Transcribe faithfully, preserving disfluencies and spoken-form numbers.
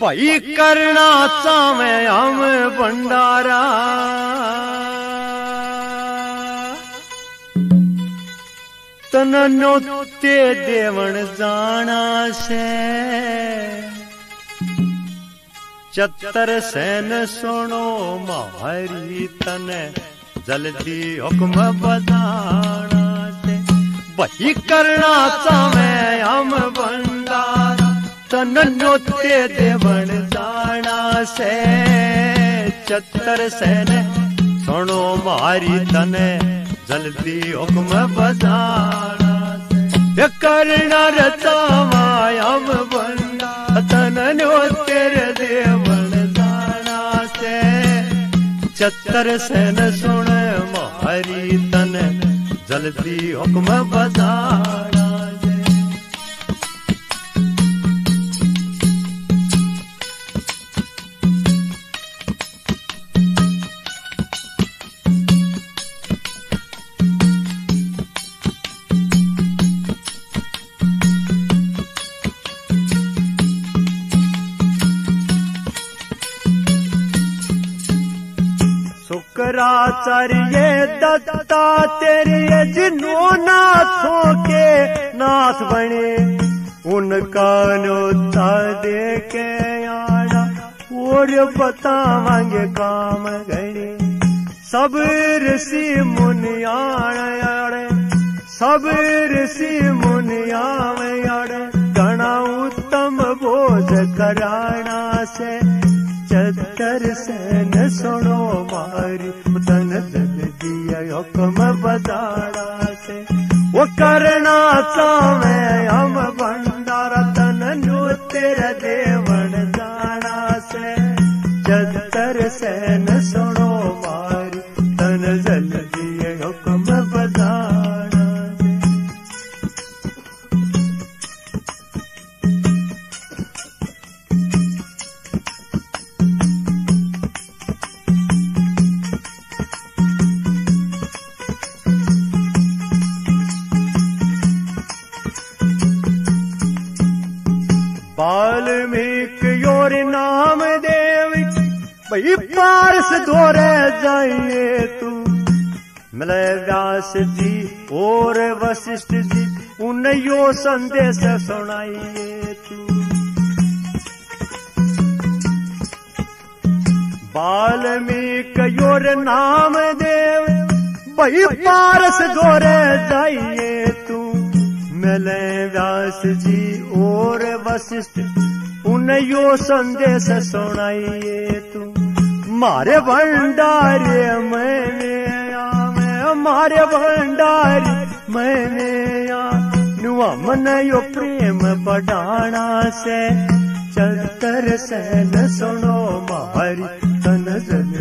भाई करना चावे हम भंडारा तन नोते देवण जाना से चतर सैन सुनो मारी तन जल्दी हुक्म बजाना से भाई करना चावे हम भंडारा तन नोते देवण जाना से चतर सैन सुनो मारी तने जल्दी हुक्म बजाना से करना रचावा हम भंडारा तन नोते देवण जाना से चतर सैन सुन मारी तने जल्दी हुक्म बजाना शुक्राचार्य दत्ता तेरे जिन्हों नाथों के नाथ बने उनका न्योता दे के आना और बतावांगे काम गणे सब ऋषि मुनियाणे सब ऋषि मुनियाणे घना उत्तम भोज कराना से चतर सैन सुनो मारी तन जल्दी हुक्म बजाना से वो करना चावे हम भंडारा तन नोतेर देवण जाना से चतर सैन सुनो मारी तन जल्दी हुक्म बजाना वाल्मीकि और नाम देव भाई पारस दौरे जाइए तू मिले व्यास जी और वशिष्ठ जी उन्हें यो संदेश सुनाइए तू वाल्मीकि और नाम देव भाई पारस दौरे जाइए तू मिले व्यास जी और वशिष्ठ उन्हें यो संदेश सुनाइए तू मारे भंडारे मैंने आवे मारे भंडारे मैंने आ मन यो प्रेम बढ़ाना से चतर सैन सुनो मारी तन जल